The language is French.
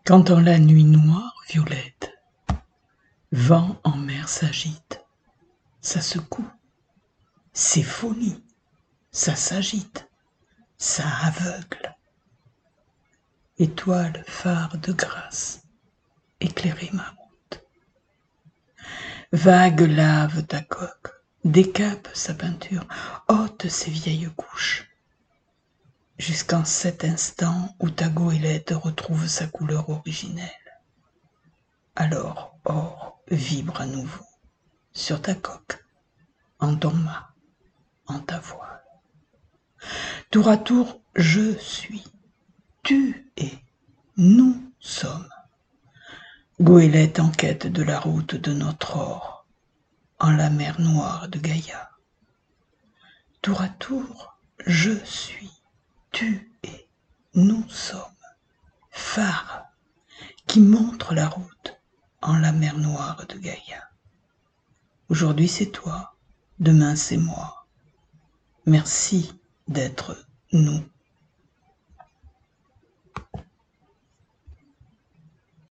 Quand dans la nuit noire violette, vent en mer s'agite, ça secoue, c'est folie, ça s'agite, ça aveugle. Étoile, phare de grâce, éclairez ma route. Vague lave ta coque, décape sa peinture, ôte ses vieilles couches, jusqu'en cet instant où ta goélette retrouve sa couleur originelle. Alors, or vibre à nouveau sur ta coque, en ton mât, en ta voile. Tour à tour, je suis, tu es, nous sommes. Goélette en quête de la route de notre or, en la mer noire de Gaïa. Tour à tour, je suis, tu es, nous sommes. Phare qui montre la route en la mer noire de Gaïa. Aujourd'hui c'est toi, demain c'est moi. Merci d'être nous.